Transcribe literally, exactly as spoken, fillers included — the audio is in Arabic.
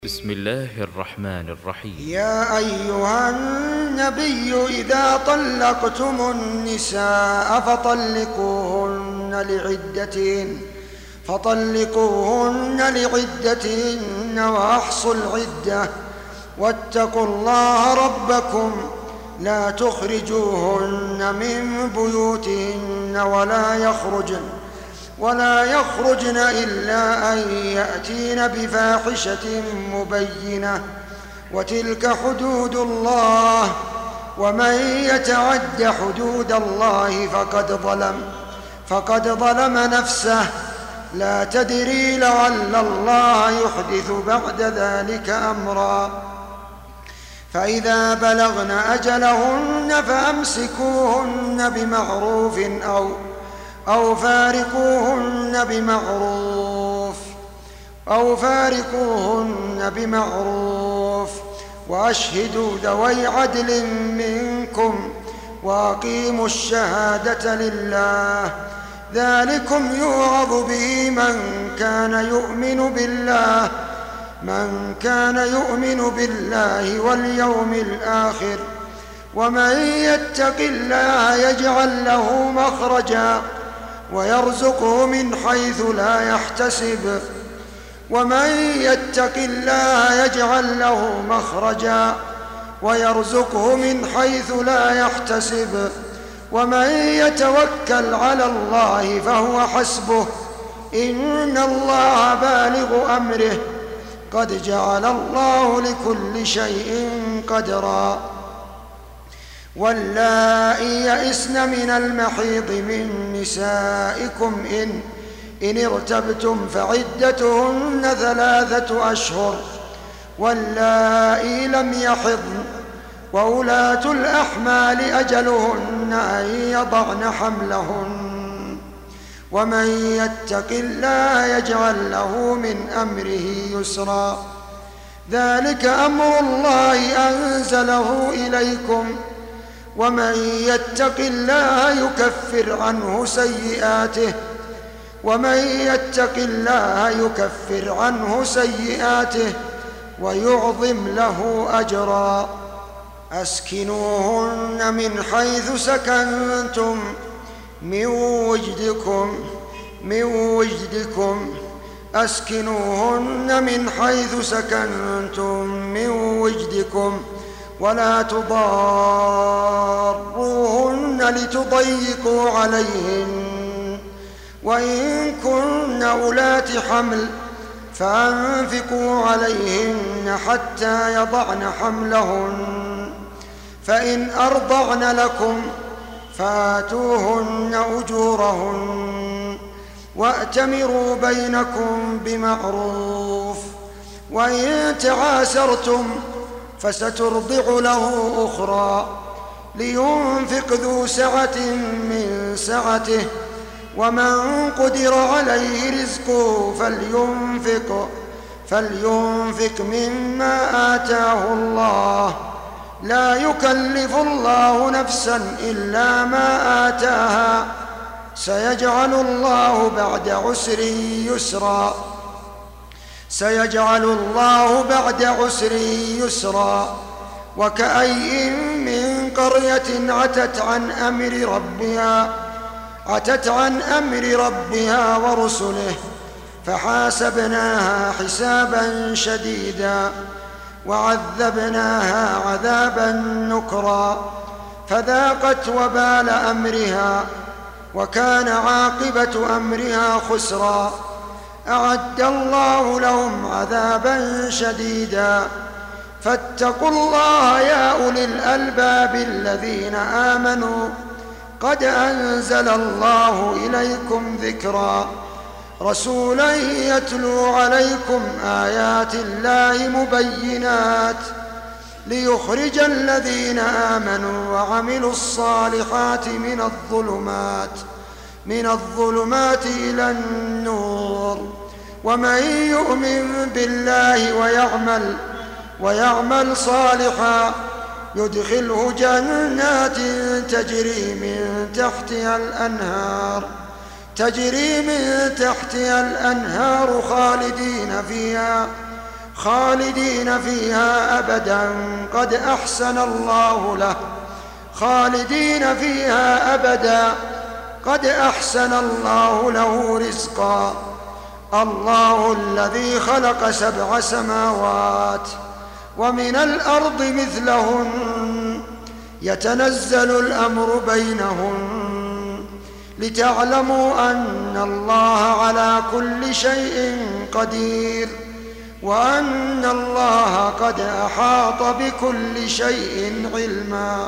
بسم الله الرحمن الرحيم. يا أيها النبي إذا طلقتم النساء فطلقوهن لعدتهن فطلقوهن لعدتهن وأحصوا العدة واتقوا الله ربكم لا تخرجوهن من بيوتهن ولا يخرجن ولا يخرجن إلا أن يأتين بفاحشة مبينة وتلك حدود الله ومن يتعد حدود الله فقد ظلم فقد ظلم نفسه لا تدري لعل الله يحدث بعد ذلك أمرا فإذا بلغن أجلهن فأمسكوهن بمعروف أو أو فارقوهن بمعروف أو فارقوهن بمعروف وأشهدوا ذوي عدل منكم وأقيموا الشهادة لله ذلكم يوعظ به من كان يؤمن بالله من كان يؤمن بالله واليوم الآخر ومن يتق الله يجعل له مخرجا ويرزقه من حيث لا يحتسب ومن يتق الله يجعل له مخرجا ويرزقه من حيث لا يحتسب ومن يتوكل على الله فهو حسبه إن الله بالغ أمره قد جعل الله لكل شيء قدرا واللائي يئسن من المحيض من نسائكم إن, إن ارتبتم فعدتهن ثلاثة أشهر واللائي لم يحضن وأولاة الأحمال أجلهن أن يضعن حملهن ومن يتق الله يجعل له من أمره يسرا ذلك أمر الله أنزله إليكم ومن يتق الله يكفر عنه سيئاته ومن يتق الله يكفر عنه سيئاته ويعظم له أجرا أسكنوهن من حيث سكنتم من وجدكم من وجدكم أسكنوهن من حيث سكنتم من وجدكم ولا تضاروهن لتضيقوا عليهن وإن كن أولات حمل فأنفقوا عليهن حتى يضعن حملهن فإن أرضعن لكم فآتوهن أجورهن وأتمروا بينكم بمعروف وإن تعاسرتم فسترضع له أخرى لينفق ذو سعة من سعته ومن قدر عليه رزقه فلينفق فلينفق مما آتاه الله لا يكلف الله نفسا إلا ما آتاها سيجعل الله بعد عسر يسرا سيجعل الله بعد عسر يسرا وكأي من قرية عتت عن أمر ربها عتت عن أمر ربها ورسله فحاسبناها حسابا شديدا وعذبناها عذابا نكرا فذاقت وبال أمرها وكان عاقبة أمرها خسرا أعد الله لهم عذابا شديدا فاتقوا الله يا أولي الألباب الذين آمنوا قد أنزل الله إليكم ذكرا رسولا يتلو عليكم آيات الله مبينات ليخرج الذين آمنوا وعملوا الصالحات من الظلمات من الظلمات إلى النور ومن يؤمن بالله ويعمل ويعمل صالحا يدخله جنات تجري من تحتها الأنهار تجري من تحتها الأنهار خالدين فيها خالدين فيها أبدا قد أحسن الله له خالدين فيها أبدا قد أحسن الله له رزقا. الله الذي خلق سبع سماوات ومن الأرض مثلهن يتنزل الأمر بينهن لتعلموا أن الله على كل شيء قدير وأن الله قد أحاط بكل شيء علما.